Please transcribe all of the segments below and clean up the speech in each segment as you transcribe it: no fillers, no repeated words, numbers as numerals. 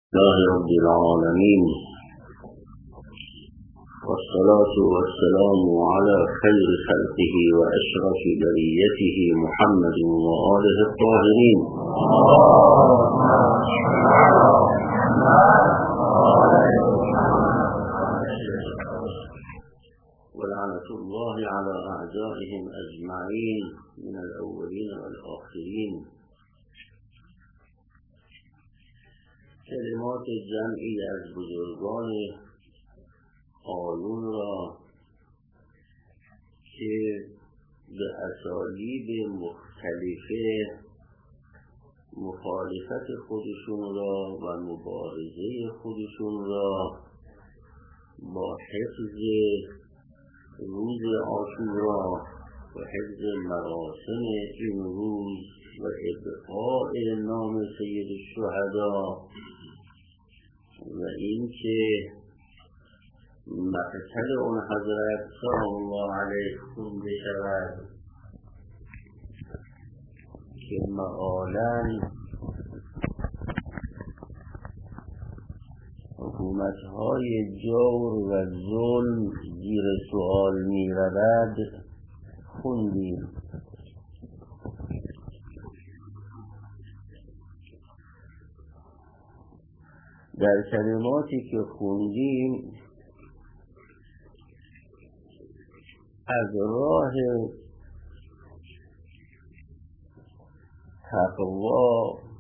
الله رب العالمين والصلاة والسلام على خير خلقه وأشرف بريته محمد وآله الطاهرين ولعنة الله على أعدائهم أجمعين من الأولين والآخرين. کلمات جمعی از بزرگان آیون را که به اسالیب مختلفه مخالفت خودشون را و مبارزه خودشون را با حفظ روز عاشورا و حفظ مراسم این روز و ابقاء نام سید الشهدا و این که مقتل اون حضرت سلام الله علیه خونده شود که معالاً حکومت‌های جور و ظلم زیر سؤال می رود خوندیم. در کلماتی که خوندیم از راه تقوا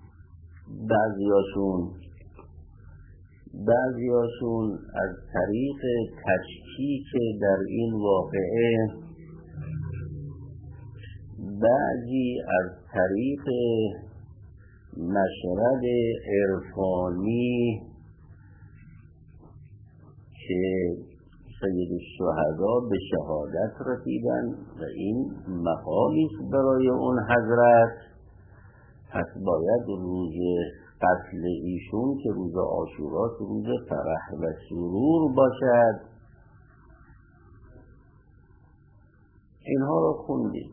بعضیاشون از طریق تشکیک در این واقعه، بعضی از طریق مشرب عرفانی که سید الشهدا به شهادت رسیدن و این مقامی برای اون حضرت، پس باید روز قتل ایشون که روز عاشورا روز فرح و سرور باشد. اینها رو خوندیم.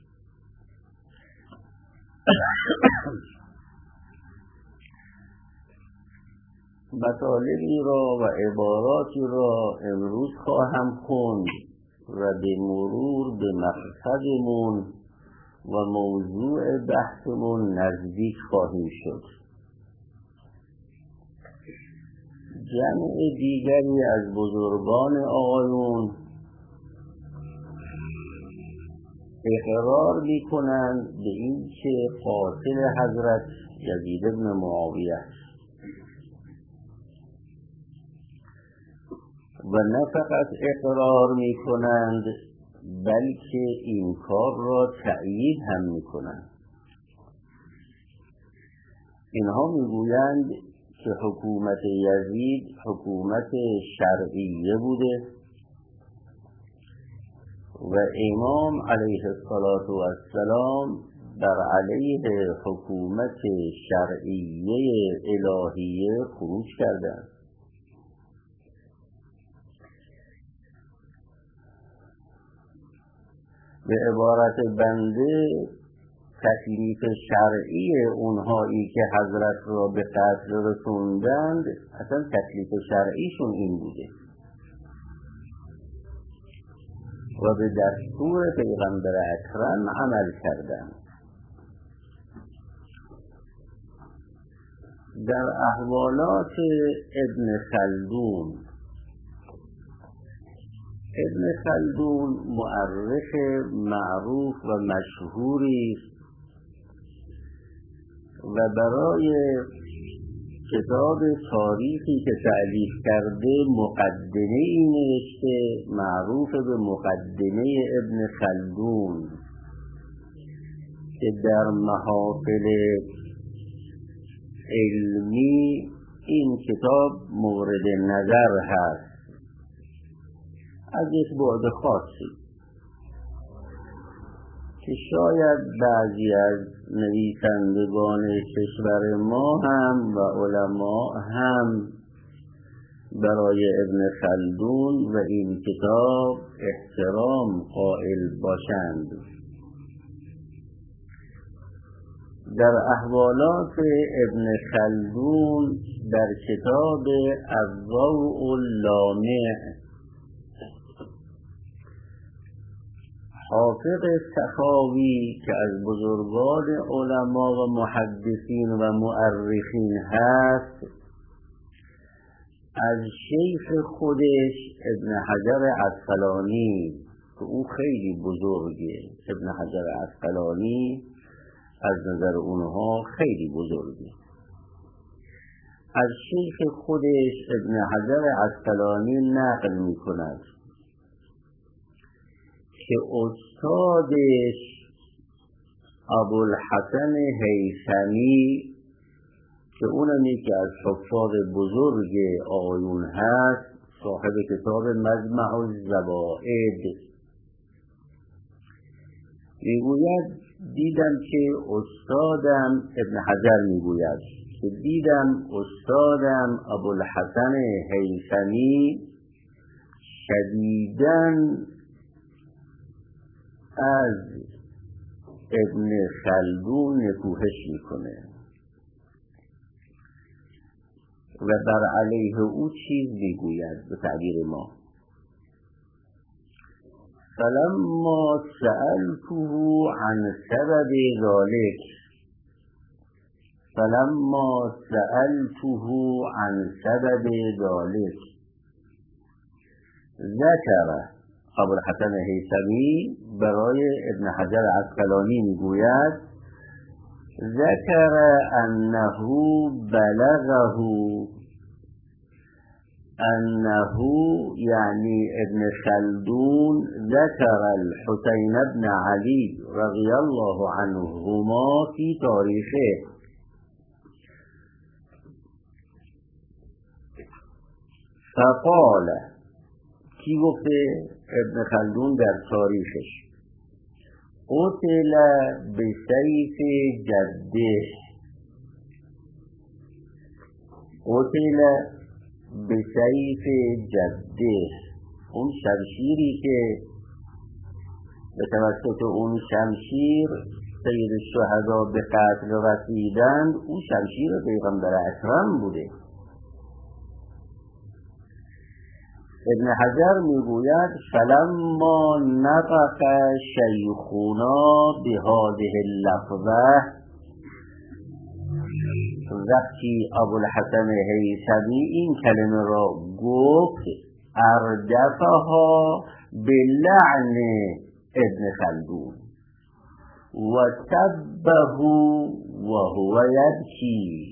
مطالبی را و عباراتی را امروز خواهم خوند و به مرور به مقصدمون و موضوع بحثمون نزدیک خواهیم شد. جمع دیگری از بزرگان آقایون اقرار می کنند به این که قاتل حضرت یزید بن معاویه است و نه فقط اقرار می کنند بلکه این کار را تأیید هم می کنند. اینها می گویند که حکومت یزید حکومت شرعیه بوده و امام علیه السلام بر علیه حکومت شرعیه الهیه خروج کردند. به عبارت بنده تکلیف شرعی اونهایی که حضرت را به قتل رسوندند اصلا تکلیف شرعیشون این بوده و به دستور پیغمبر اکرم عمل کردند. در احوالات ابن خلدون مؤرخ معروف و مشهوری است و برای کتاب تاریخی که تألیف کرده مقدمه‌ای نوشته معروف به مقدمه ابن خلدون که در محافل علمی این کتاب مورد نظر هست از یک بعد خاصی که شاید بعضی از نویسندگان کشور ما هم و علما هم برای ابن خلدون و این کتاب احترام قائل باشند. در احوالات ابن خلدون در کتاب الضوء اللامع حافظ سخاوی که از بزرگان علما و محدثین و مؤرخین هست، از شیخ خودش ابن حجر عسقلانی که او خیلی بزرگه، ابن حجر عسقلانی از نظر اونها خیلی بزرگه، از شیخ خودش ابن حجر عسقلانی نقل می کند که استادش ابوالحسن هیثمی که اونم یکی از حفاظ بزرگ آقایون هست، صاحب کتاب مجمع الزوائد، میگوید دیدم که استادم ابن حجر میگوید که دیدم استادم ابوالحسن هیثمی شدیداً از ابن خلدون نکوهش میکنه و بر علیه او چیز میگوید به تعبیر ما. فلما سألته عن سبب ذلك ذکر ابوالحسن هیثمی برای ابن حجر عسقلانی میگوید ذکر انه بلغه یعنی ابن خلدون ذکر الحسین بن علی رضی الله عنهما فی تاریخه، فقال کی گفته؟ ابن خلدون در تاریخش قتل بسیف جده، اون شمشیری که به توسط اون شمشیر سید الشهدا به قتل رسیدند، اون شمشیر پیغمبر اکرم بوده. ابن حجر میگوید فلما نطق شیخونا بهذه اللفظه، وقتی ابوالحسن هیثمی این کلمه را گفت اردفها بلعن ابن خلدون و سبه و هو یبکی.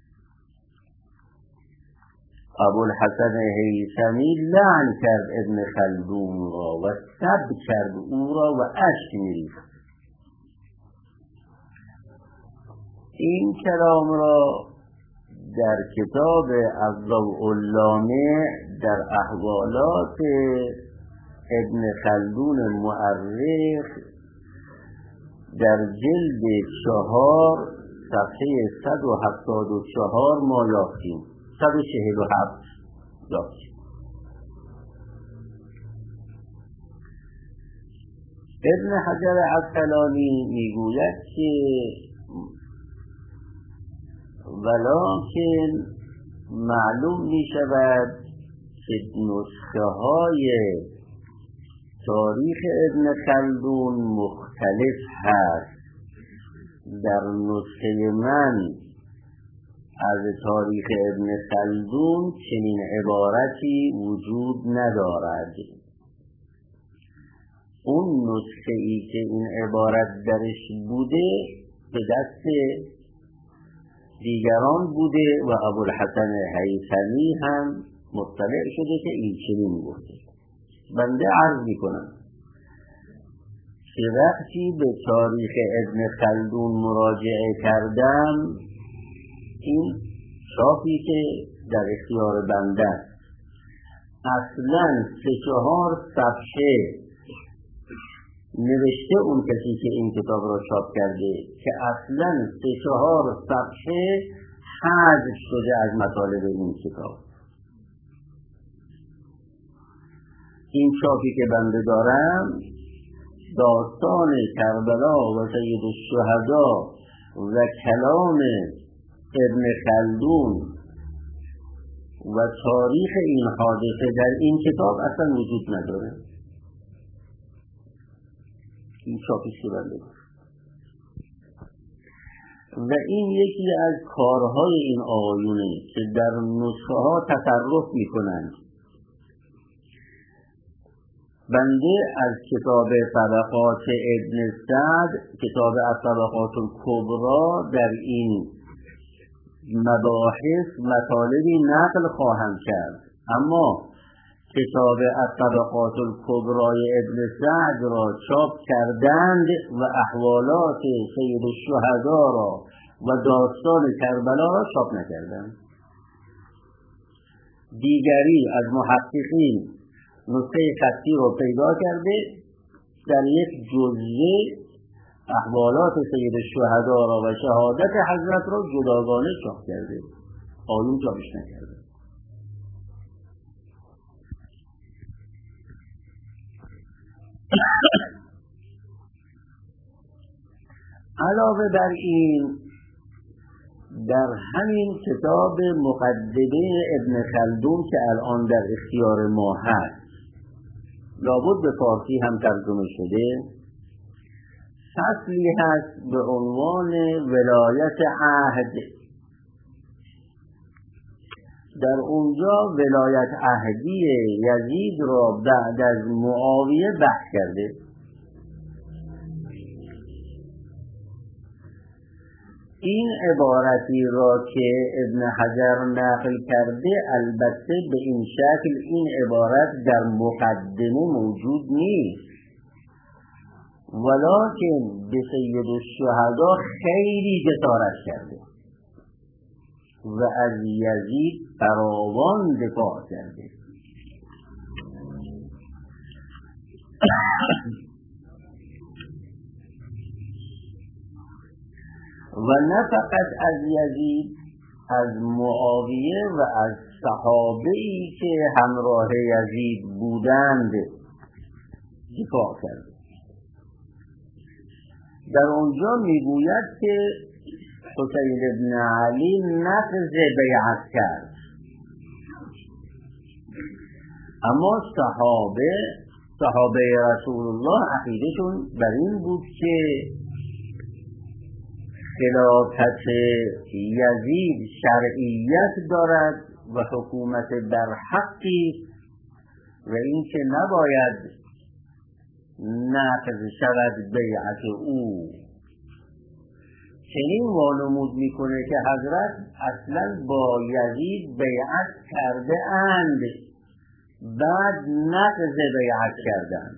ابوالحسن هیثمی لعن کرد ابن خلدون را و سب کرد او را و اشک می‌ریخت. این کلام را در کتاب الضوء اللامع در احوالات ابن خلدون مؤرخ در جلد 4 صفحه 174 ما یافتیم، 147 یافتیم. ابن حجر عسقلانی میگوید که ولکن معلوم می شود که نسخه های تاریخ ابن خلدون مختلف هست. در نسخه من از تاریخ ابن خلدون چنین عبارتی وجود ندارد. اون نسخه ای که این عبارت درش بوده به دست دیگران بوده و ابوالحسن هیثمی هم مطلع شده که این چنین گفته. بنده عرض میکنم که وقتی به تاریخ ابن خلدون مراجعه کردم، این چاپی که در اختیار بنده اصلا 3-4 صفحه نوشته اون کسی که این کتاب را چاپ کرده که اصلا 3-4 صفحه حذف شده از مطالب این کتاب. این چاپی که بنده دارم داستان کربلا و سید الشهدا و کلام ابن خلدون و تاریخ این حادثه در این کتاب اصلا وجود نداره. این چاپی شده و این یکی از کارهای این آقایونه که در نسخه ها تصرف میکنند. بنده از کتاب طبقات ابن سعد، کتاب طبقات الکبری، در این مباحث مطالبی نقل خواهم کرد، اما کتاب طبقات الکبری ابن سعد را چاپ کردند و احوالات سید الشهدا را و داستان کربلا را چاپ نکردند. دیگری از محققین نسخه خطی را پیدا کرده در یک جزوه احوالات سید الشهدا را و شهادت حضرت را جداگانه چاپ کرده، آیون چاپش نکرده. علاوه بر این در همین کتاب مقدمه ابن خلدون که الان در اختیار ما هست، لابد به فارسی هم ترجمه شده، فصلی هست به عنوان ولایت عهد. در اونجا ولایت عهدی یزید را بعد از معاویه بحث کرده. این عبارتی را که ابن حجر نقل کرده البته به این شکل این عبارت در مقدمه موجود نیست، ولکن به سید الشهدا خیلی جسارت کرده و از یزید فراوان دفاع کرده. و نه فقط از یزید، از معاویه و از صحابه‌ای که همراه یزید بودند دفاع کرده. در اونجا میگوید که حسین ابن علی نقض بیعت کرد، اما صحابه رسول الله عقیدشون بر این بود که خلافت یزید شرعیت دارد و حکومت بر حقی و این که نباید نقض شود بیعت او. چنین وانمود میکنه که حضرت اصلا با یزید بیعت کرده اند، بعد نقض بیعت کردند.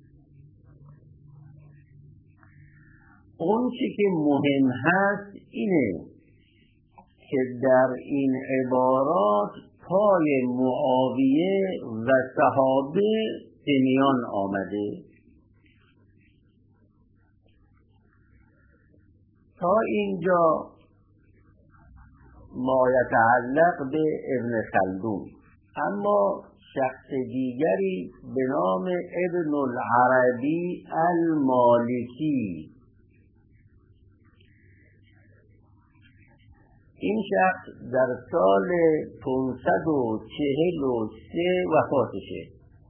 اون چی که مهم هست اینه که در این عبارات پای معاویه و صحابه به میان آمده. تا اینجا ما یتعلق به ابن خلدون. اما شخص دیگری به نام ابن العربی المالکی، این شخص در سال 543 وفاتشه.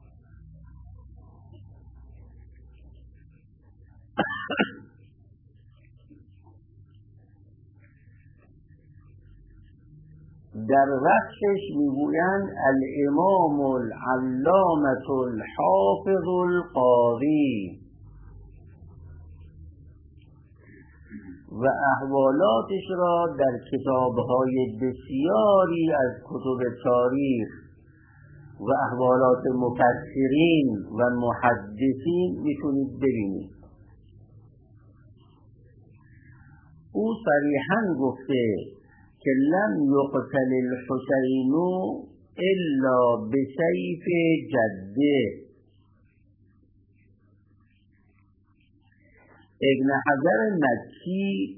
در وقتش میگویند الامام العلامة الحافظ القاضی و احوالاتش را در کتاب‌های بسیاری از کتب تاریخ و احوالات مفسرین و محدثین میتونید ببینید. او صریحاً گفته که لم یقتل الحسین الا بسیف جده. ابن حجر مکی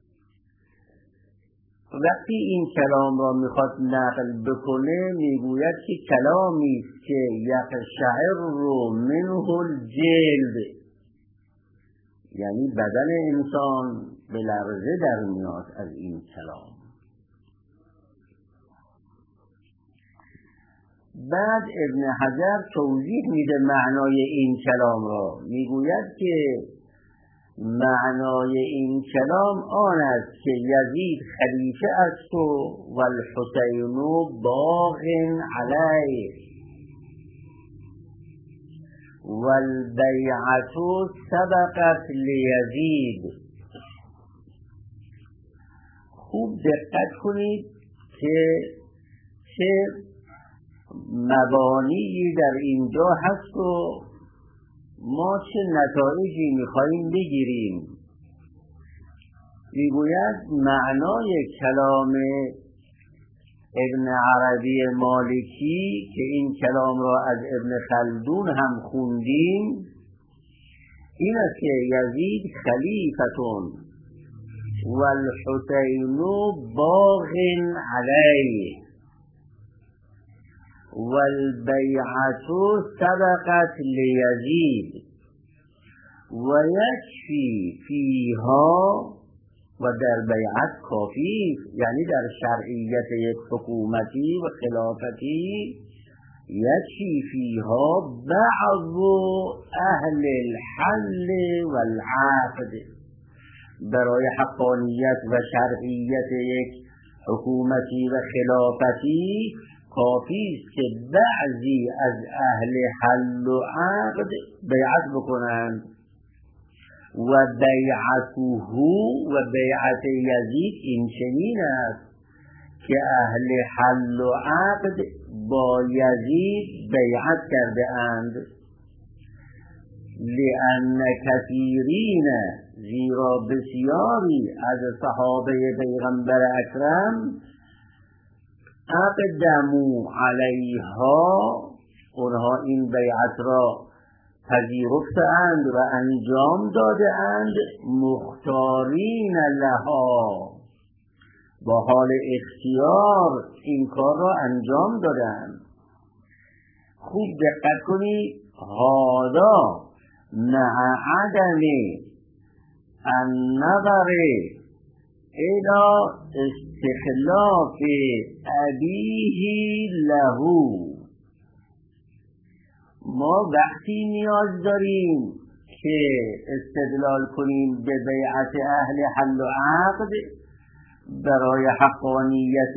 وقتی این کلام را میخواد نقل بکنه میگوید که کلامی است که یقشعر منه الجلد، یعنی بدن انسان به لرزه در میاد از این کلام. بعد ابن حجر توضیح میده معنای این کلام را. میگوید که معنای این کلام آن است که یزید خلیفه است و الحسین باغ علیه و البیعة سبقت لیزید. خوب دقت کنید که چه مبانی در اینجا هست و ما چه نتایجی میخواییم بگیریم. میگوید معنای کلام ابن عربی مالکی که این کلام را از ابن خلدون هم خوندیم این است که یزید خلیفتون و الحسین باغ علیه و البیعة سبقت لیزید و یکفی فیها و در بیعت کافی، یعنی در شرعیت یک حکومتی و خلافتی یکفی فیها بعض اهل الحل والعقد. برای حقانیت و شرعیت یک حکومتی و خلافتی کافی است که بعضی از اهل حل و عقد بیعت بکنند و بیعته و بیعت یزید این چنین است که اهل حل و عقد با یزید بیعت کرده اند. لأن کثیرین، زیرا بسیاری از صحابه پیغمبر اکرم اقدموا علیها، اونها این بیعت را پذیرفتند و انجام دادند، مختارین لها، با حال اختیار این کار را انجام دادند. خوب دقت کنید، هذا مع عدم النظر الى استخلاف ابیه له. ما وقتی نیاز داریم که استدلال کنیم به بیعت اهل حل و عقد برای حقانیت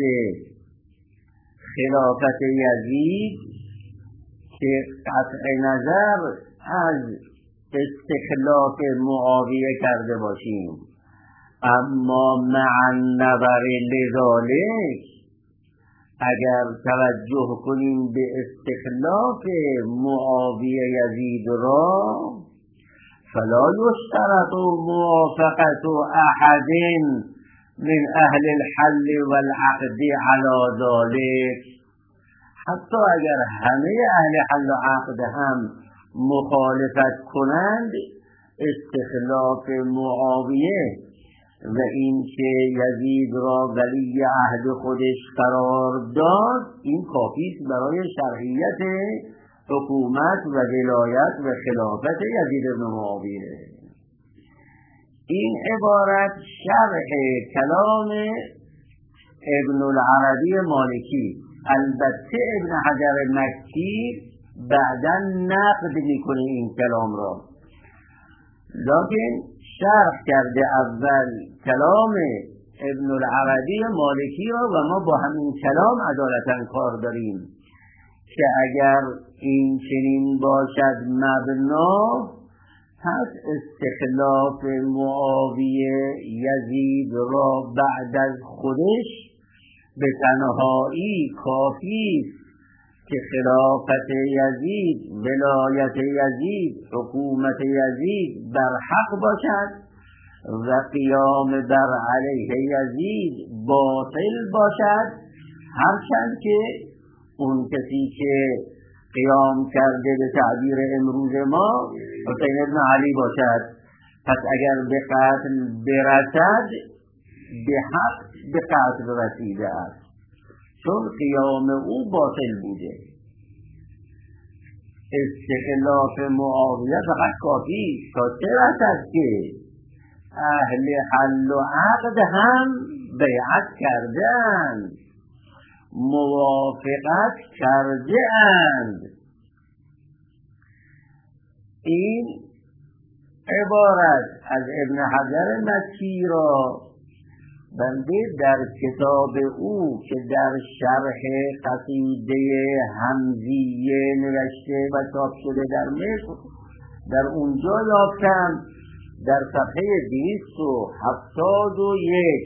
خلافت یزید که قطع نظر از استخلاف معاویه کرده باشیم، اما مع النظر لذالک اگر توجه کنیم به استخلاف معاویه یزید را، فلا یشترط موافقت احد من اهل الحل والعقد علی ذلك. حتی اگر همه اهل حل و عقد هم مخالفت کنند، استخلاف معاویه و این که یزید را ولی عهد خودش قرار داد، این کافی است برای شرعیت حکومت و ولایت و خلافت یزید بن معاویه. این عبارت شرح کلام ابن العربی مالکی. البته ابن حجر مکی بعداً نقد میکنه این کلام را، لکن شرح کرده اول کلام ابن العربی مالکی را و ما با همین کلام عدالتاً کار داریم که اگر این چنین باشد مبنا، پس استخلاف معاویه یزید را بعد از خودش به تنهایی کافی است که خلافت یزید، ولایت یزید، حکومت یزید بر حق باشد و قیام بر علیه یزید باطل باشد، هرچند که اون کسی که قیام کرده به تعبیر امروز ما حسین ابن علی باشد، پس اگر به قتل برسد به حق به قتل رسیده است، چون قیام او باطل بوده. استخلاف معاویه فقط کافی تا چه رسد که اهل حل و عقد هم بیعت کردند، موافقت کرده اند. این عبارت از ابن حجر مکی را بنده در کتاب او که در شرح قصیده حمزیه نوشته و چاپ شده در مصر در اونجا یافتم، در صفحه 271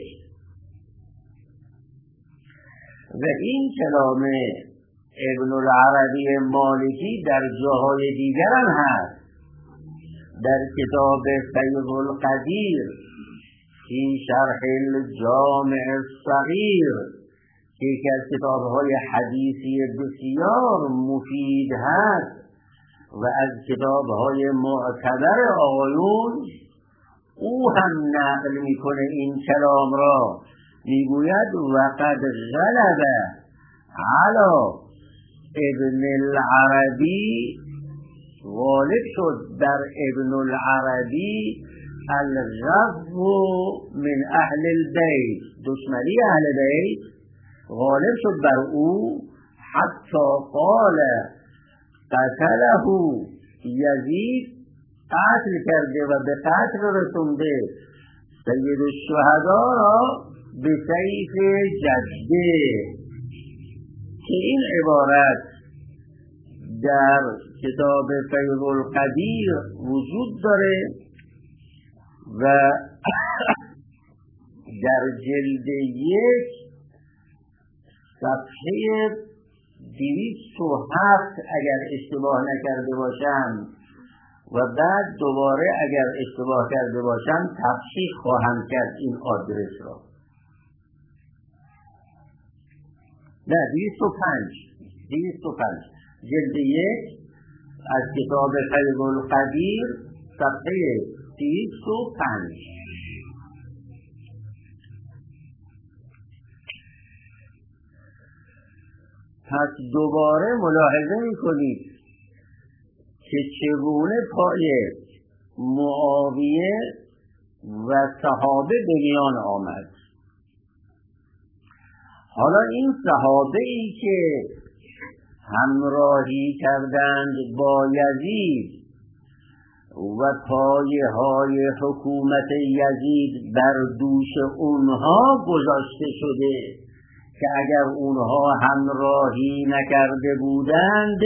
و این کلام ابن العربی مالکی در جاهای دیگر هم هست. در کتاب فیض القدیر فی شرح الجامع الصغیر که یکی از کتاب‌های حدیثی بسیار مفید هست و از کتاب‌های معتبر آقایون، او هم نقل میکنه این کلام را، میگوید وقد غلب علی ابن العربی، غالب شد در ابن العربی الغضب من اهل البیت، دشمنی اهل بیت غالب شد بر او، حتی قال قتله یزید، قتل کرده و به قتل رسونده سید الشهدا را به سیف جده، که این عبارت در کتاب فیض القدیر وجود داره و در جلد 1 صفحه 207 اگر اشتباه نکرده باشم و بعد دوباره اگر اشتباه کرده باشم تصحیح خواهم کرد این آدرس را. نه 205 جلد 1 از کتاب فیض القدیر صفحه 205. پس دوباره ملاحظه میکنید که چگونه پای معاویه و صحابه به میان آمد. حالا این صحابه ای که همراهی کردند با یزید و پایه های حکومت یزید بر دوش اونها گذاشته شده که اگر اونها همراهی نکرده بودند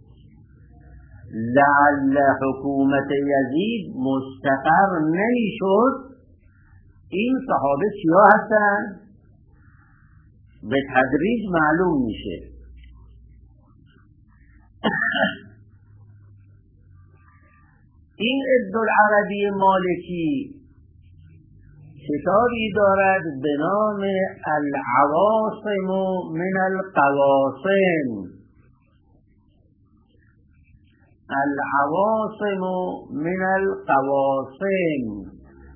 لعل حکومت یزید مستقر نمیشد. این صحابه کیا هستند؟ به تدریج معلوم میشه. این ابن العربی مالکی کتابی دارد به نام العواصم من القواصم، العواصم من القواصم،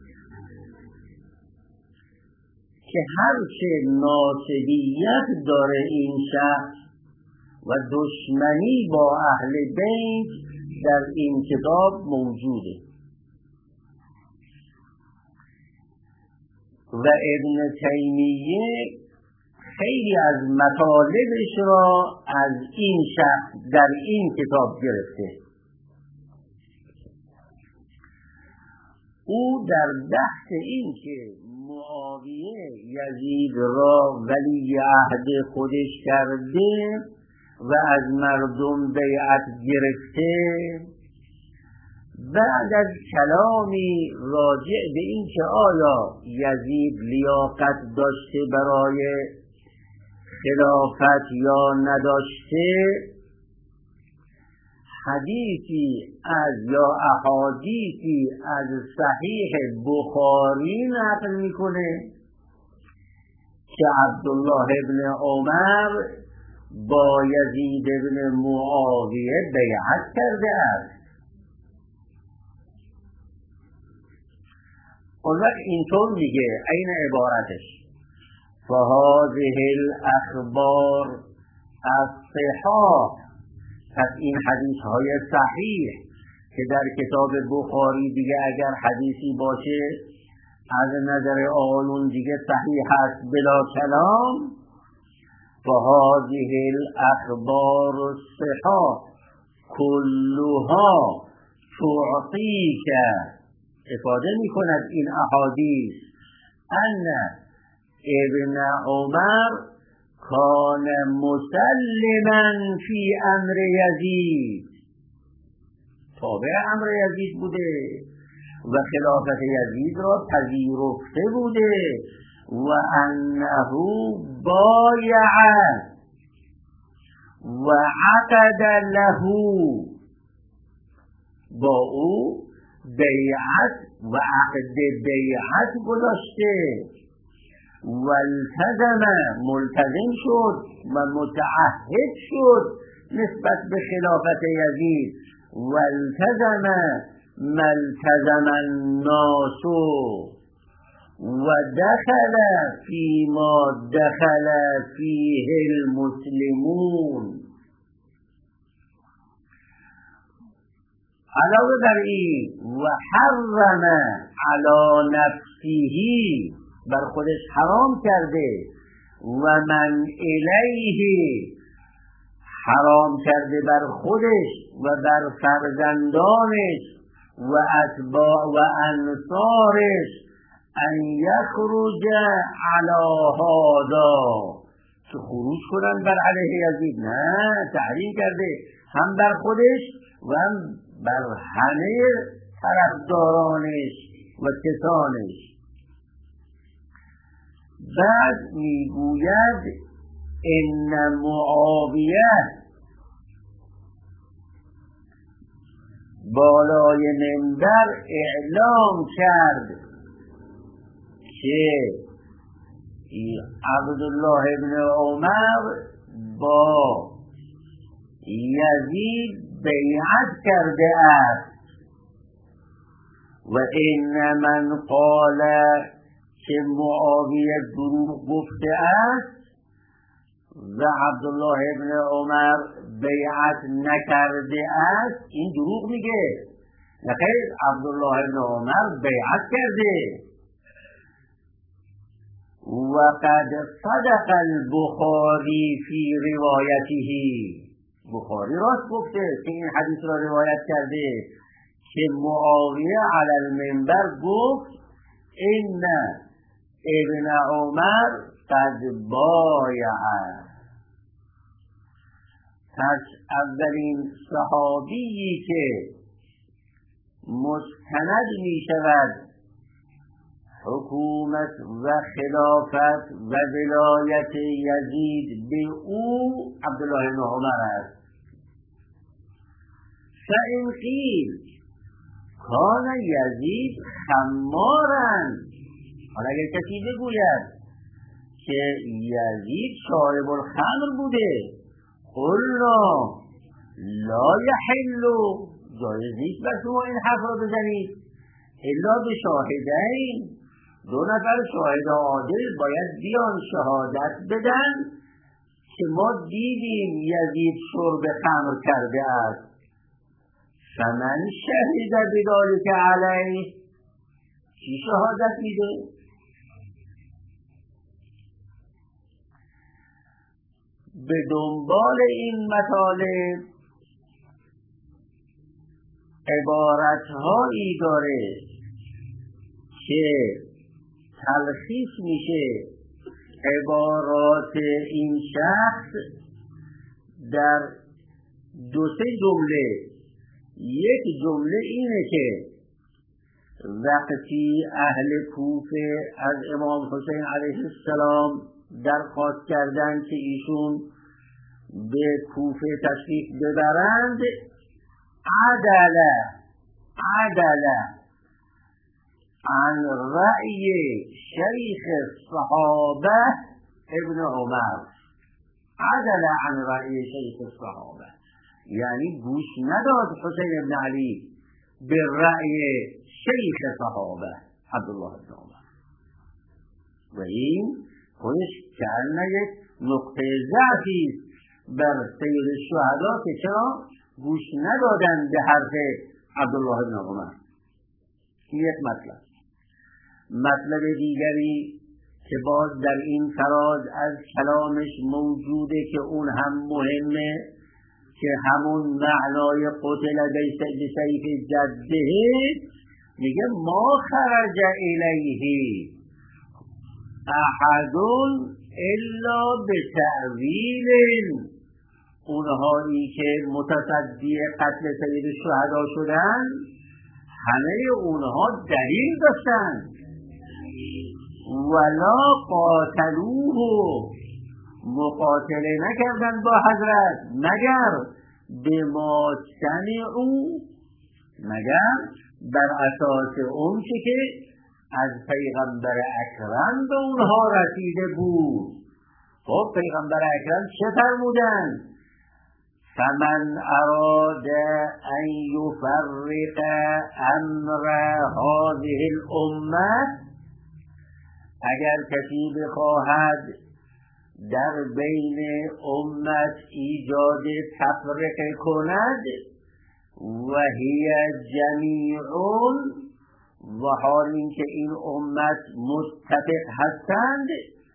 که هرچه ناسبیت داره این شخص و دشمنی با اهل بیت در این کتاب موجوده و ابن تیمیه خیلی از مطالبش را از این شخص در این کتاب گرفته. او در بحث این که معاویه یزید را ولی عهد خودش کرده و از مردم بیعت گرفته، بعد از کلامی راجع به این که آیا یزید لیاقت داشته برای خلافت یا نداشته، حدیثی از یا احادیثی از صحیح بخاری نقل میکنه که عبدالله ابن عمر با یزید ابن معاویه بیعت کرده است. اون وقت اینطور میگه، این عبارتش: فهذه الاخبار الصحاح پس این حدیث های صحیح که در کتاب بخاری دیگه اگر حدیثی باشه از نظر آقایون دیگه صحیح هست بلا کلام. فهذه الاخبار الصحاح كلها تعطیک، افاده می کند این احادیث ان ابن عمر کان مسلما فی امر یزید، تابع امر یزید بوده و خلافت یزید را پذیرفته بوده و انه بایع و عقد له، با او بیعت و عقد بیعت گذاشته و التزم، ملتزم شد و متعهد شد نسبت به خلافت یزید و التزم ما التزم الناس و دخل فيما دخل فيه المسلمون. علاوه بر این و حرم علی نفسه، بر خودش حرام کرده و من الیه، حرام کرده بر خودش و بر فرزندانش و اتباع و انصارش ان یخرج علی هذا، که خروج کنن بر علیه یزید. نه، تحریم کرده هم بر خودش و هم بر همه طرفدارانش و کسانش. بعد میگوید ان معاویه بالای منبر اعلام کرد که عبدالله ابن عمر با یزید بیعت کرده است و این من قال که معاویه دروغ گفته است و عبدالله ابن عمر بیعت نکرده است، این دروغ میگه. نخیر، عبدالله ابن عمر بیعت کرده. و قد صدق البخاری فی روایته، بخاری راست گفته که این حدیث را روایت کرده که معاویه علی المنبر گفت ان ابن عمر قد بایع. پس اولین صحابیی که مستند می شود حکومت و خلافت و ولایت یزید به او عبدالله بن عمر است. فإن قیل کان یزید خمارا، حالا اگر کسی بگوید که یزید شارب الخمر بوده، قلنا لا یحل، جایز نیست بر شما این حرف را بزنید الا به شاهدین، دو نفر شاهد عادل باید بیان شهادت بدن که ما دیدیم یزید شرب خمر کرده است. فمن شهد بذلک علیه، کی شهادت میده؟ به دنبال این مطالب عبارتهایی داره که تلخیص میشه عبارات این شخص در دو سه جمله. یک جمله اینه که وقتی اهل کوفه از امام حسین علیه السلام درخواست کردند که ایشون به کوفه تشریف ببرند، عدل عن رأی شیخ الصحابه ابن عمر، عدل عن رأی شیخ الصحابه، یعنی گوش نداد حسین ابن علی به رأی شیخ صحابه عبدالله ابن عمر. و این خودش کأنه یک نقطه ضعفی است بر سید شهدا که چرا گوش ندادن به حرف عبدالله بن عمر. یک مطلب. مطلب دیگری که باز در این فراز از کلامش موجوده که اون هم مهمه، که همون معنای قتل بسیف جده، میگه ما خرج الیه احد الا بتأویل. اونهایی که متصدی قتل سید شهدا شدن همه اونها دلیل داشتن. ولا قاتلوه، مقاتله نکردن با حضرت مگر به ما سمعوا، مگر بر اساس اون که از پیغمبر اکرم به اونها رسیده بود. خب پیغمبر اکرم چه فرمودن؟ فمن اراد ان یفرق امر هذه الامه، اگر کسی بخواهد در بین امت ایجاد تفرقه کند، و هی جمیعون، و حال اینکه این امت متفق هستند،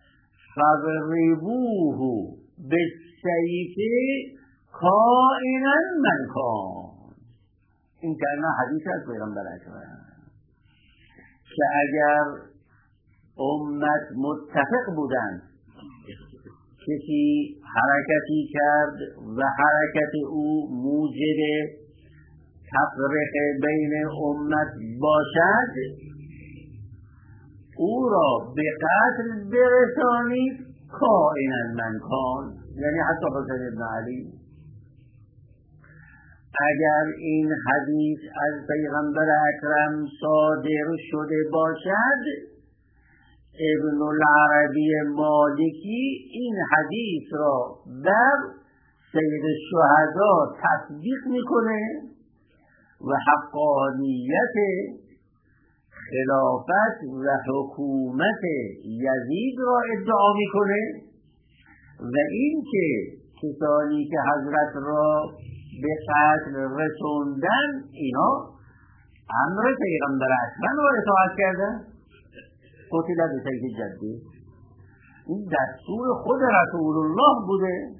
فضربوه بالسیف کائنا من کان. این کلمه حدیث از پیغمبر اکرم که اگر امت متفق بودند، کسی حرکتی کرد و حرکت او موجب تفرقه بین امت باشد، او را به قتل برسانید کائنا من کان، یعنی حتی حسین ابن علی. اگر این حدیث از پیغمبر اکرم صادر شده باشد، ابن العربی مالکی این حدیث را در سید الشهدا تصدیق میکنه و حقانیت خلافت و حکومت یزید را ادعا میکنه، و این که کسانی که حضرت را به قتل رسوندن اینا امر پیغمبر اکرم را اطاعت کردن. قتل بسیف جده، این دستور خود رسول الله بوده.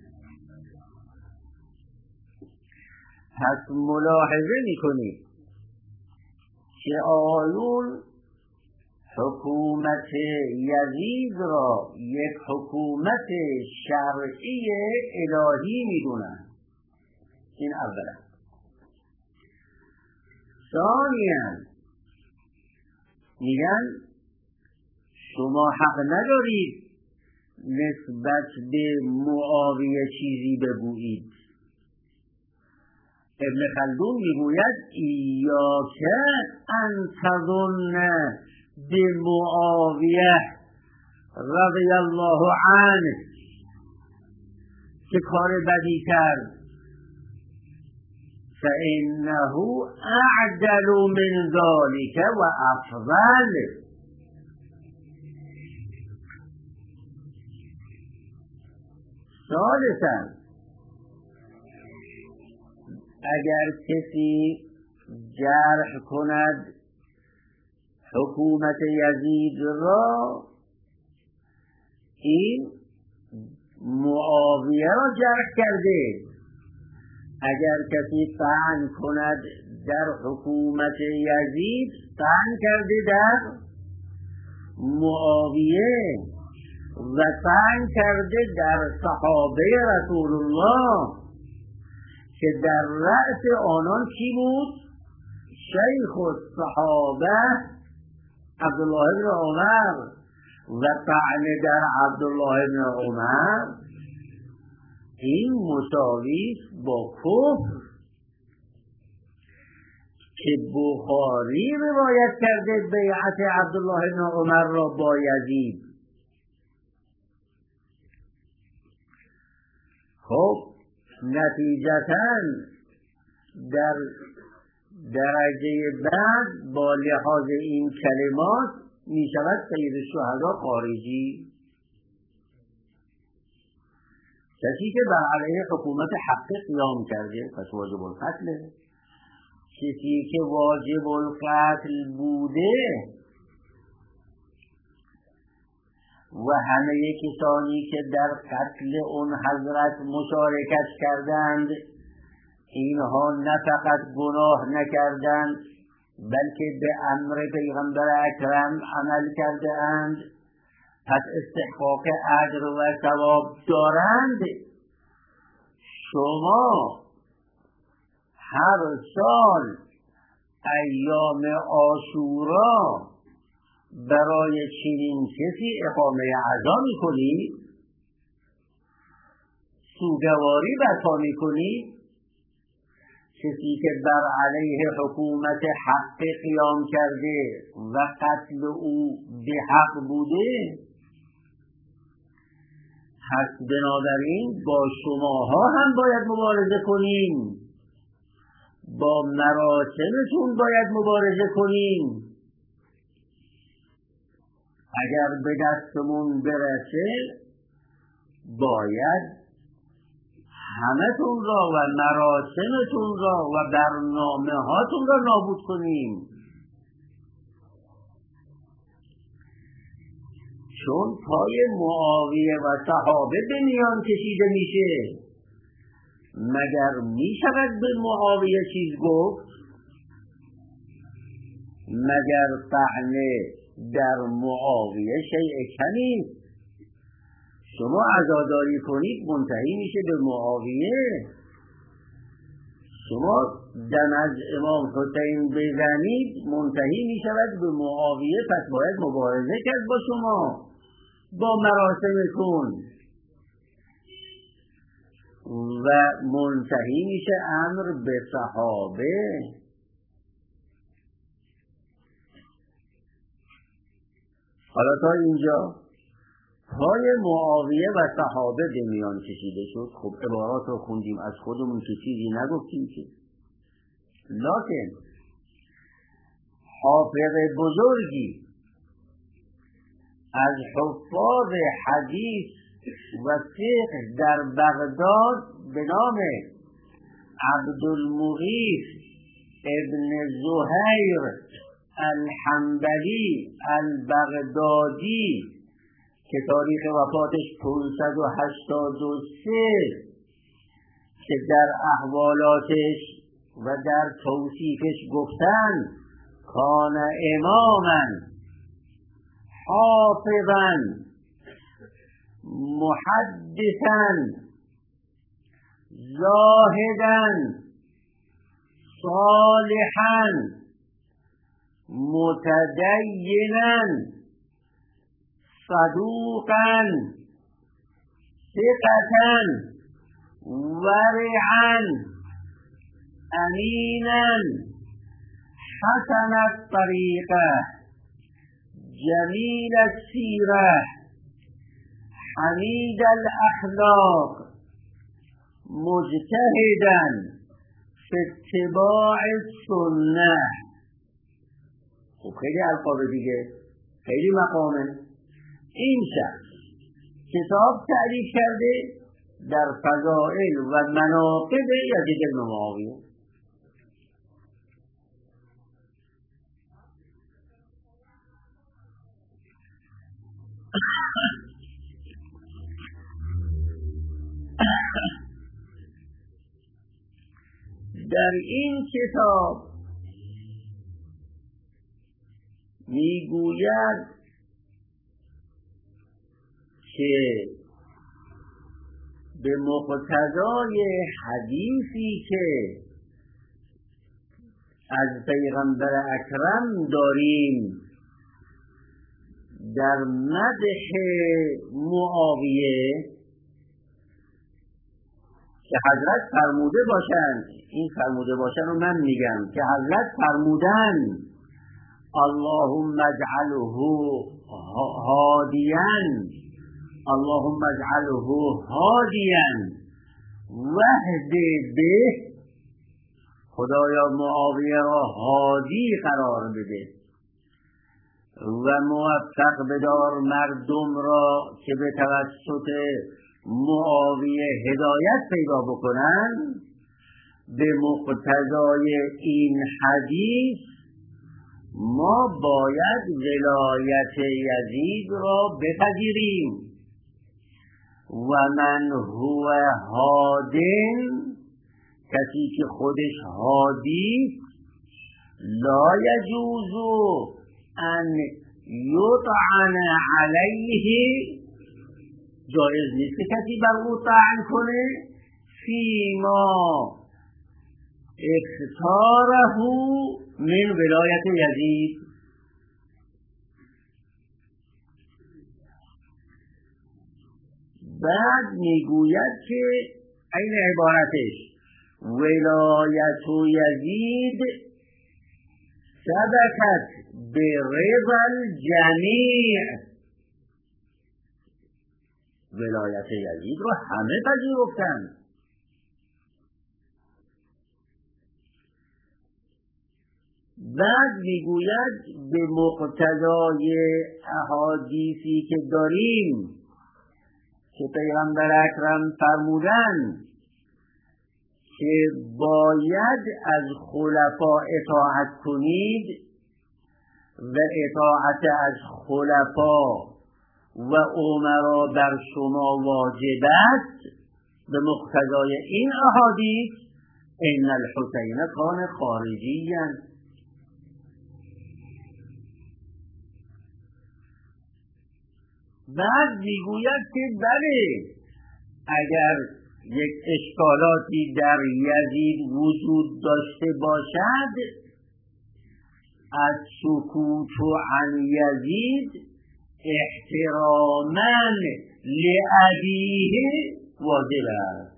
پس ملاحظه میکنید که آیون حکومت یزید را یک حکومت شرعی الهی میدونن. این اولا. ثانیاً میگن شما حق ندارید نسبت به معاویه چیزی بگویید. ابن خلدون میگوید ایاک ان تظن به معاویه رضی الله عنه که کار بدی کرد، فإنه اعدل من ذلك و افضل. ثالثاً اگر کسی جرح کند حکومت یزید را، این معاویه را جرح کرده. اگر کسی طعن کند در حکومت یزید، طعن کرده در معاویه و طعن کرده در صحابه رسول الله که در رأس آنان کی بود؟ شیخ الصحابه عبدالله بن عمر. و طعن در عبدالله بن عمر این مساوی با کفر که بخاری روایت کرده بیعت عبدالله بن عمر را با یزید. خب نتیجتاً در درجه بعد با لحاظ این کلمات می شود سید الشهدا خارجی. کسی که بر علیه حکومت حق قیام کرده پس واجب القتله. کسی که واجب القتل بوده و همه کسانی که در قتل اون حضرت مشارکت کردند اینها نه فقط گناه نکردند بلکه به امر پیغمبر اکرم عمل کرده اند، پس استحقاق اجر و ثواب دارند. شما هر سال ایام عاشورا برای چنین کسی اقامه عزا می‌کنید، سوگواری برپا می‌کنید. کسی که بر علیه حکومت حق قیام کرده و قتل او به حق بوده، پس بنابراین با شماها هم باید مبارزه کنیم، با مراسمتون باید مبارزه کنیم. اگر به دستمون برسه باید همتون را و مراسمتون را و برنامه هاتون را نابود کنیم. چون پای معاویه و صحابه به میان کشیده میشه، مگر میشود به معاویه چیز گفت؟ مگر طعنه در معاویه شیء کمی؟ شما عزاداری کنید منتهی میشه به معاویه. شما دم از امام حسین بزنید منتهی میشود به معاویه، پس باید مبارزه کرد با شما، با مراسمتون، و منتهی میشه امر به صحابه. حالا تا اینجا پای معاویه و صحابه به میان کشیده شد. خب عبارات رو خوندیم، از خودمون که چیزی نگفتیم که، لکن حافظ بزرگی از حفاظ حدیث و فقه در بغداد به نام عبدالمغیث ابن زهیر الحنبلی البغدادی که تاریخ وفاتش 583 که در احوالاتش و در توصیفش گفتن کان اماما حافظا محدثا زاهدا صالحا متدینا صدوقا ثقة ورعا أمينا حسن الطريقة جميل السيرة حميد الأخلاق مجتهدا في اتباع السنة. خب خیلی الفاظ دیگه، خیلی مقامه. این شخص کتاب تألیف کرده در فضائل و مناقب یزید بن معاویه. در این کتاب میگوید که به مقتضای حدیثی که از پیغمبر اکرم داریم در مدح معاویه که حضرت فرموده باشند، این فرموده باشند رو من میگم که حضرت فرمودن اللهم اجعله هادیا اللهم اجعله هادیا وحد به، خدایا معاویه را هادی قرار بده و موفق بدار مردم را که به توسط معاویه هدایت پیدا بکنن به مقتضای این حدیث ما باید ولایت یزید را بپذیریم و من هو هادن، کسی که خودش هادی لا یجوز ان یطعن علیه، جایز نیست که کسی بر او طعن کنه فیما اختاره من ولایت یزید. بعد میگوید که این عبارتش ولایت یزید ثبتت به رضا الجمیع، ولایت یزید رو همه پذیرفتند. بعد میگوید به مقتضای احادیثی که داریم که پیغمبر اکرم فرمودن که باید از خلفا اطاعت کنید و اطاعت از خلفا و امرا بر شما واجب است، به مقتضای این احادیث ان الحسین کان خارجیا. بعد میگوید که بله اگر یک اشکالاتی در یزید وجود داشته باشد از سکوت عن یزید احتراما لأبیه واجب است.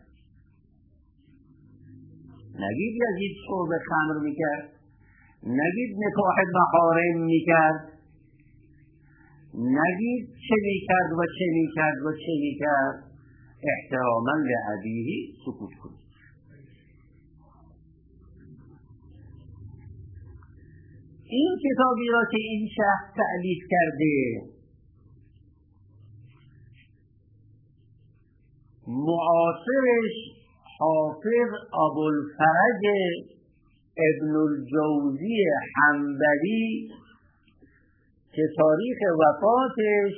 نگید یزید شرب خمر میکرد، نگید نکاح محارم میکرد، نگید چه میکرد و چه میکرد و چه میکرد، احتراما لأبیه سکوت کنید. این کتابی را که این شخص تألیف کرده معاصرش حافظ ابوالفرج ابن الجوزی حنبلی که تاریخ وفاتش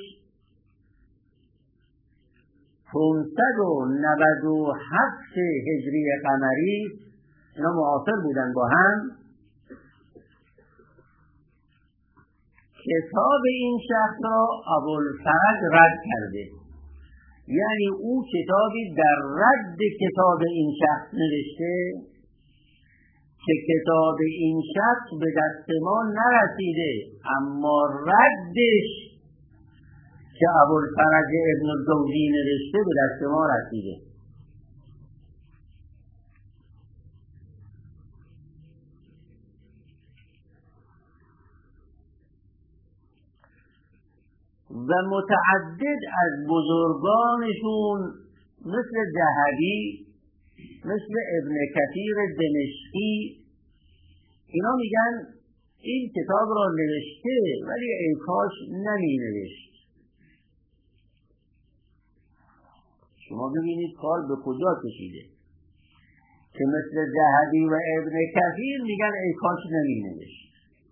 597 هجری قمری، اینا معاصر بودن با هم، کتاب این شخص را ابوالفرج رد کرده. یعنی او کتابی در رد کتاب این شخص نوشته که کتاب این شخص به دست ما نرسیده، اما ردش که ابوالفرج ابن الجوزی نوشته به دست ما رسیده. و متعدد از بزرگانشون مثل ذهبی، مثل ابن کثیر دمشقی، اینا میگن این کتاب را نوشته ولی ای کاش نمی نوشت. شما ببینید کار به کجا کشیده که مثل ذهبی و ابن کثیر میگن ای کاش نمی نوشت.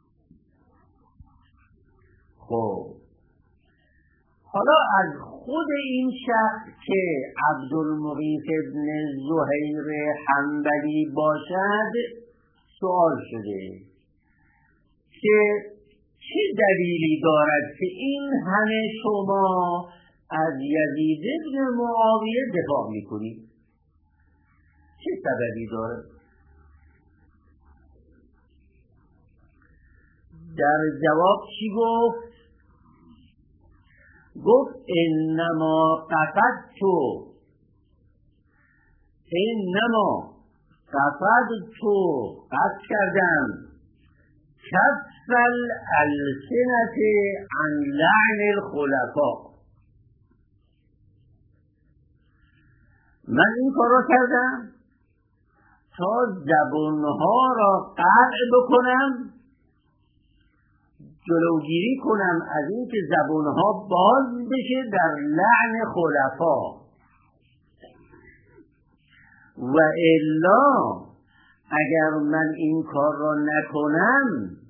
خب حالا از خود این شخص که عبدالمغیث ابن زهیر حنبلی باشد سوال شده که چه دلیلی دارد که این همه شما از یزید ابن معاویه دفاع میکنید؟ چه سببی دارد؟ در جواب چی گفت؟ گفت انما قصد کردم کف الالسنة عن لعن الخلفاء. من این کار را کردم تا زبانها را قطع بکنم، جلوگیری کنم از این که زبانها باز بشه در لعن خلفا. و الا اگر من این کار را نکنم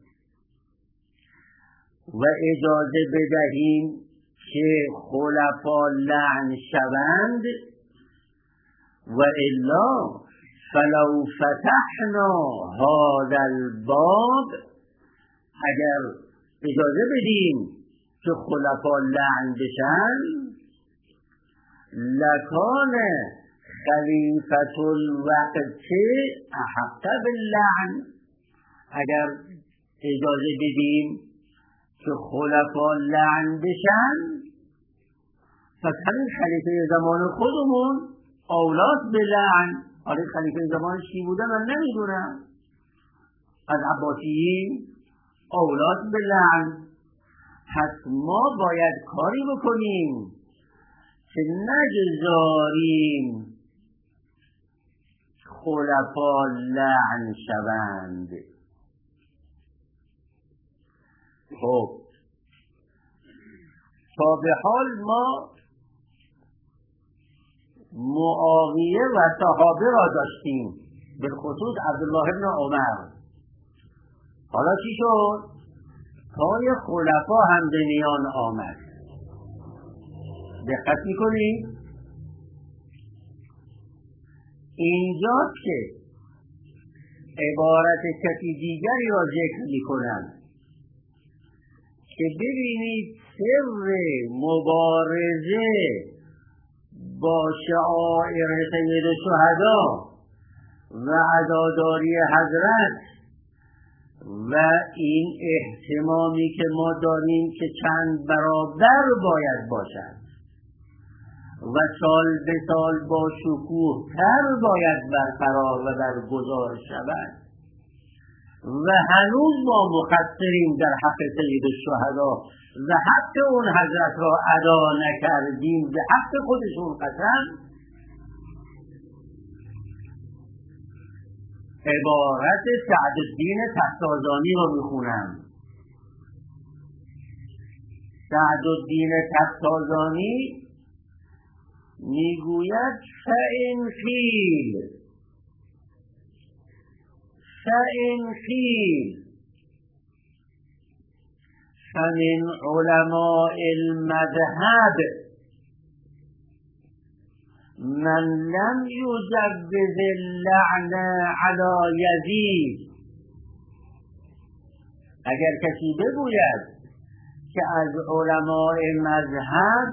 و اجازه بدهیم که خلفا لعن شوند، و الا فلو فتحنا هذا الباب، اگر اجازه بدیم که خلفا لعن بشن، لکان خلیفة الوقت احق باللعن، اگر اجازه بدیم که خلفا لعن بشن، پس همین خلیفه زمان خودمون اولاست به لعن. حالا خلیفه زمان چی بوده من نمیدونم، از عباسیین اولاست به لعن. پس ما باید کاری بکنیم که نگذاریم خلفا لعن شوند. خب تا به حال ما معاویه و صحابه را داشتیم، به خصوص عبدالله ابن عمر. حالا چی شد؟ پای خلفا هم به میان آمد. دقت میکنید؟ اینجا که عبارت کسی دیگری را ذکر میکنم که ببینید سر مبارزه با شعائر سید الشهدا و عزاداری حضرت و این اهتمامی که ما داریم که چند برابر باید باشد و سال به سال با شکوه تر باید برقرار و برگزار شود و هنوز ما مقصریم در حق سید الشهدا و حق اون حضرت را ادا نکردیم، به حق خودشون قسم. عبارت سعدالدین تفتازانی را میخونم. سعدالدین تفتازانی میگوید فإن قیل فمن علماء المذهب من لم يجوز اللعن على یزید. اگر کسی بگوید که از علماء مذهب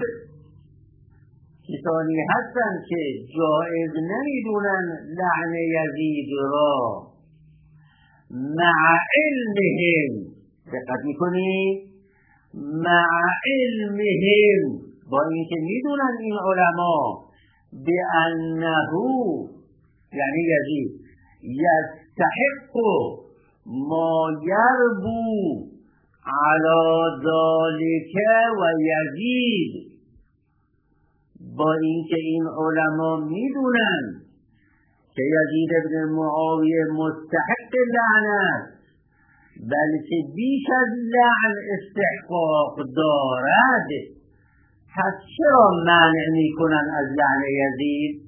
کسانی هستند که جایز نمیدونن لعن یزید را، مع علمهم، دقت میکنی؟ مع علمهم، با اینکه میدونن این علما به انهو یعنی یزید یستحق ما یربو علی ذلک و یزید، با اینکه این علما میدونن که یزید ابن معاویه مستحق لعن است، بلکه بیش از لعن استحقاق دارد، پس چرا منع میکنن از لعن یزید؟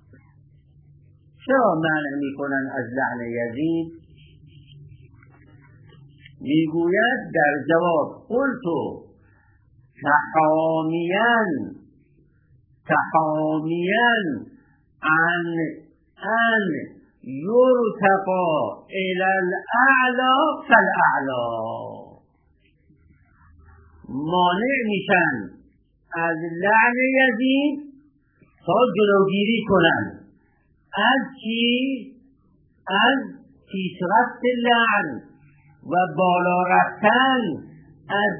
چرا منع میکنن از لعن یزید؟ میگوید در جواب قلتو تحامین ان یرتقا الی الاعلا فالاعلا، مانع میشن از لعن یزید تا جلوگیری کنن از چی؟ از پیشرفت لعن و بالا رفتن از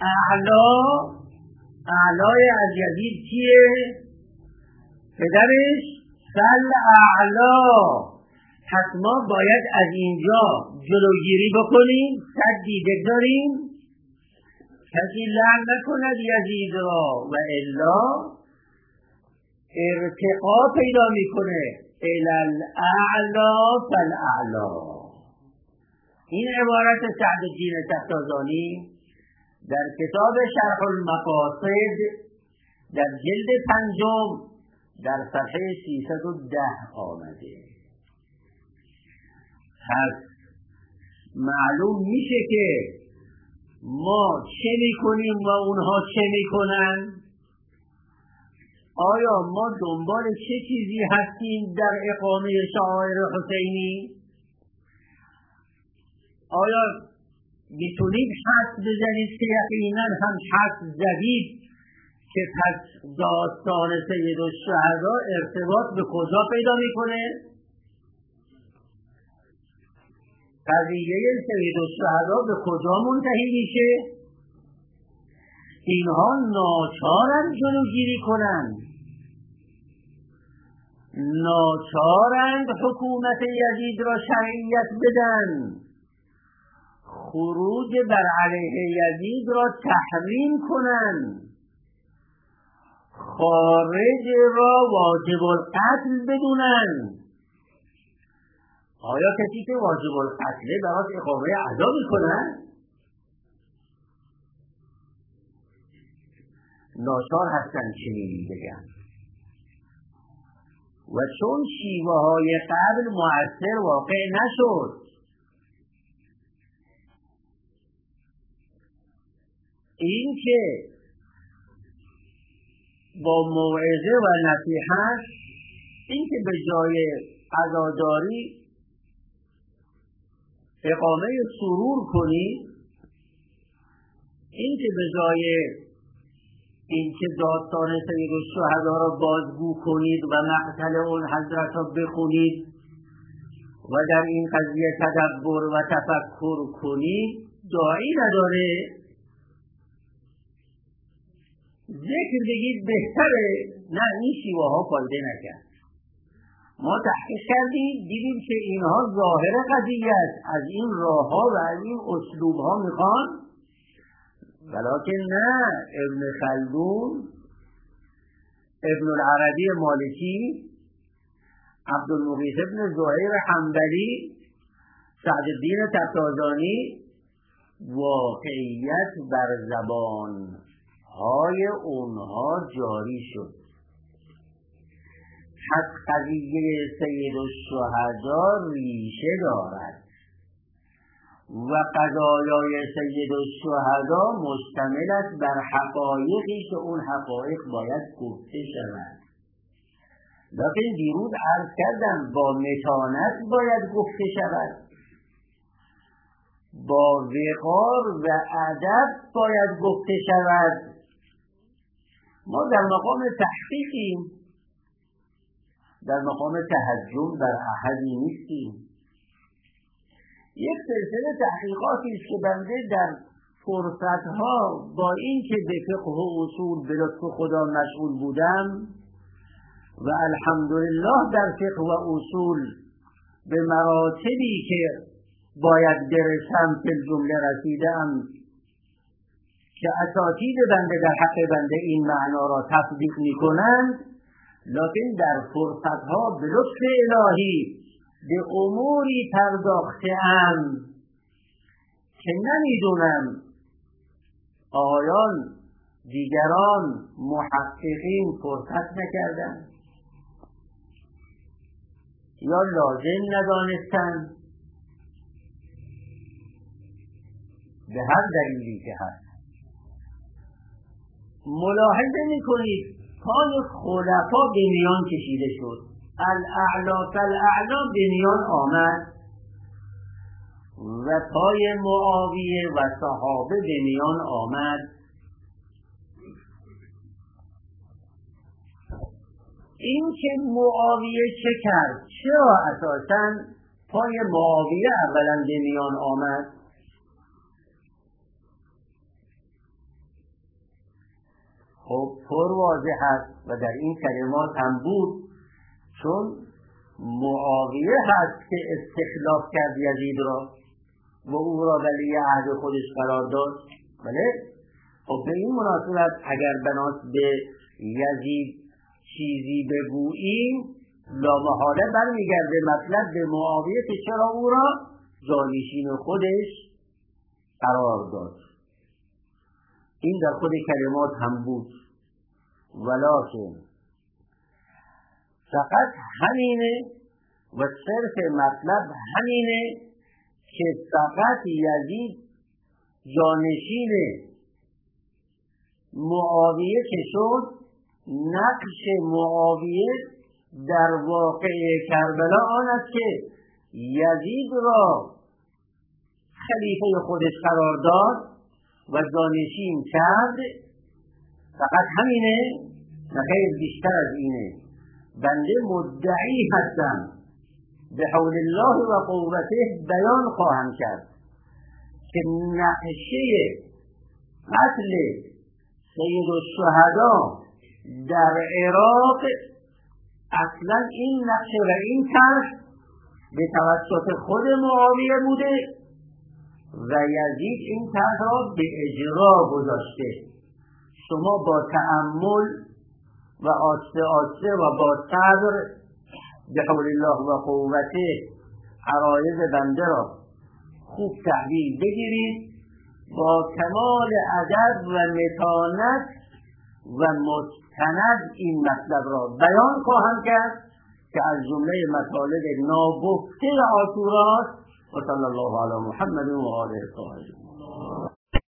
اعلای از یزید کیه؟ پدرش؟ فالاعلا. پس ما باید از اینجا جلوگیری بکنیم، سدی بگذاریم کسی لعن نکند یزید را، و الا ارتقا پیدا میکنه الی الاعلا فالاعلا. این عبارت سعدالدین تفتازانی در کتاب شرح المقاصد در جلد 5 در صفحه 310 آمده. پس معلوم میشه که ما چه میکنیم و اونها چه میکنن. آیا ما دنبال چه چیزی هستیم در اقامه شعائر حسینی؟ آیا میتونید حدس بزنید که یقینا هم حدس زدید که پس داستان سید الشهدا ارتباط به کجا پیدا میکنه؟ قضیه سید الشهدا به کجا منتهی میشه؟ اینها ناچارند جلوگیری کنند، ناچارند حکومت یزید را شرعیت بدن، خروج بر علیه یزید را تحریم کنند، خارج را واجب القتل بدونند. آیا کسی که واجب القتله براش اقامه عزا میکنند؟ ناچار هستند چنین بگن. و چون شیوه های قبل مؤثر واقع نشد، این که با موعظه و نصیحت، این که به جای عزاداری اقامه سرور کنید، این که به جای این که داستان سید الشهدا را بازگو کنید و مقتل اون حضرت را بخونید و در این قضیه تدبر و تفکر کنید داعی نداره. ذکر بگید بهتره. نه، این شیوه ها فایده نکرد. ما تحقیق کردیم دیدیم که اینها ظاهر قضیه است، از این راه ها و از این اسلوب ها میخوان، ولیکن نه. ابن خلدون، ابن العربی مالکی، عبدالمغیث ابن زهیر حنبلی، سعدالدین تبتازانی، واقعیت بر زبان های اونها جاری شد. پس قضیه سید الشهدا ریشه دارد و قضایای سید الشهدا مشتمل است بر حقایقی که اون حقایق باید گفته شود. لیکن دیروز عرض کردم با متانت باید گفته شود، با وقار و ادب باید گفته شود. ما در مقام تحقیقیم، در مقام تهجم بر احدی نیستیم. یک سلسله تحقیقاتی است که بنده در فرصتها با این که به فقه و اصول به لطف خدا مشغول بودم و الحمدلله در فقه و اصول به مراتبی که باید برسم فی الجمله رسیدم که اساتید بنده در حق بنده این معنا را تطبیق می کنند، لیکن در فرصتها به لطف الهی به اموری پرداخته‌ام که نمیدونم آیان دیگران محققین فرصت نکردن یا لازم ندانستن، به هر دلیلی که هست. ملاحظه میکنید پای خلفا به میان کشیده شد، الاعلا فالاعلا به میان آمد و پای معاویه و صحابه به میان آمد. این که معاویه چه کرد، چرا اساساً پای معاویه اولا به میان آمد؟ خب پر واضح است و در این کلمات هم بود، چون معاویه هست که استخلاف کرد یزید را و او را ولی عهد خودش قرار داد. بله، خب به این مناسبت اگر بناس به یزید چیزی بگوییم لامحاله برمیگرده مطلب به معاویه که چرا او را جانشین خودش قرار داد. این در خود کلمات هم بود. ولکن فقط همینه و صرف مطلب همینه که فقط یزید جانشین معاویه که شد، نقش معاویه در واقعه کربلا آن است که یزید را خلیفه خودش قرار داد و جانشین کرد. فقط همینه، نه خیر بیشتر از اینه. بنده مدعی هستم به حول الله و قوته بیان خواهم کرد که نقشه قتل سید الشهدا در عراق اصلا این نقشه و این طرح به توسط خود معاویه بوده و یزید این طرح را به اجرا گذاشته. شما با تأمل و آسته آسته و با صبر به حول الله و قوته عرایض بنده را خوب تحویل بگیرید. با کمال ادب و متانت و مستند این مطلب را بیان خواهم کرد که از جمله مطالب ناگفته عاشورا است. و صلی الله علی محمد و آله الطاهرین.